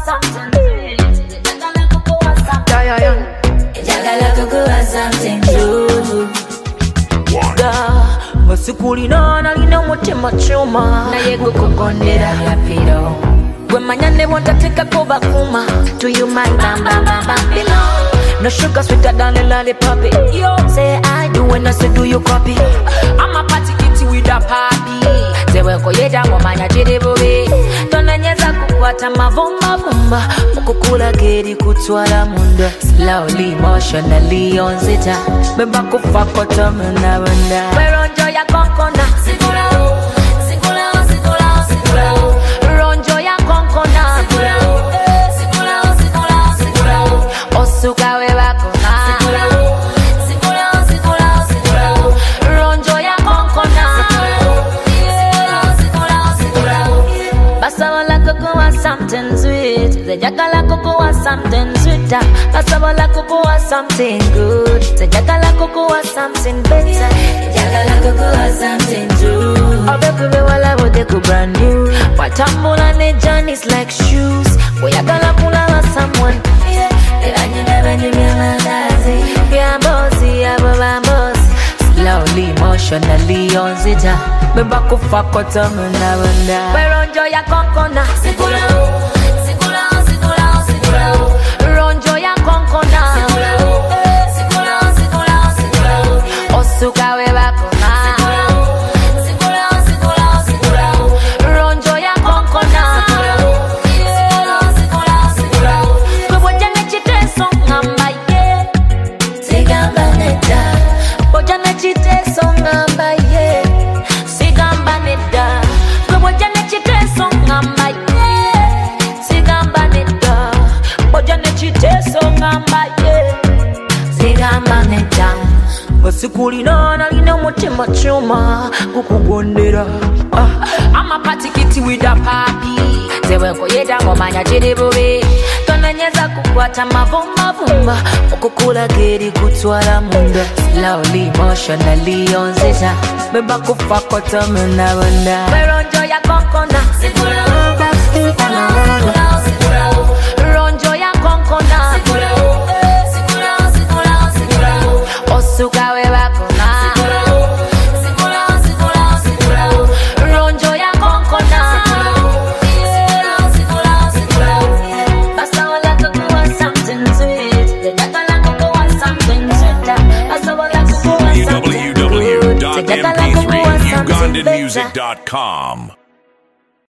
something sweet. Njagala kukuwa something. Njagala kukuwa something good. Masikulina nalina mutima chuma naye gukukondera yapiro. Gwe manyane wontateka koba kuma. Do you mind bam bam bam bam below? No sugar sweeter than a lollipop. Yo, say I do When I say do you copy? I'm a party kitty with a party. Zeweko yeda ngomanya chiribubi. Tonanyeza kukwata mavumba vumba. Mukukula geri kutwala munda. Slowly, emotionally on zita. Bemba kufa kota mena wenda. Weronjo ya konkona. Sikula o, sikula o, sikula o, sikula o. Ronjo ya konkona. Sikula o, sikula o, sikula o, sikula o. Osuka we bakona. Sikula o, sikula o, sikula o, sikula o. Ronjo ya konkona. Basabala kukuwa something sweet. Njagala kukuwa something sweeter. Basabala kukuwa something good. Njagala kukuwa something better. Njagala kukuwa something true. Obekume wala wote ku brand new. Watambula ne journeys like shoes. Oyagala kulala someone. Yambozi, yabobambozi. Slowly, emotionally on zita. Bemba kufa kota mena wenda. Weronjo ya konkona. Sikula o, sikula o, sikula o, sikula o. Ronjo ya konkona. Sikula o, sikula o, sikula o, sikula o. Osuka we bakona. Sikula o, sikula o, sikula o, sikula o. Ronjo ya konkona. Sikula o, sikula o, sikula o, sikula o. Gwe bojane chiteso ngamba ye. Sigamba neta. Bojane chiteso ngamba ye. Sigamba neda. Gwe bojane chiteso ngamba ye. Sigamba neda. Bojane chiteso ngamba ye. Sigamba neda. Basikulina nalina mutima chuma kukugondera. I'm a party kitty with a papi. Zeweko yeda ngomanya chiribubi. Tonanyeza kukwata mavumba vumba. Mukukula geri kutwala munda. Slowly, emotionally on zita. Bemba kufa kota mena wenda. Weronjo ya konkona. Sikula o, sikula o, sikula o. Ronjo ya konkona. Sikula o, sikula o, sikula o, sikula o. Osuka we bakona. Sikula o, sikula o, sikula o, sikula o. Ronjo ya konkona. Sikula o, sikula o, sikula o. Basawala kukuwa something sweet. Njagala kukuwa something sweeter. Basawala kukuwa something good. Njagala kukuwa something better. www.mp3ugandanmusic.com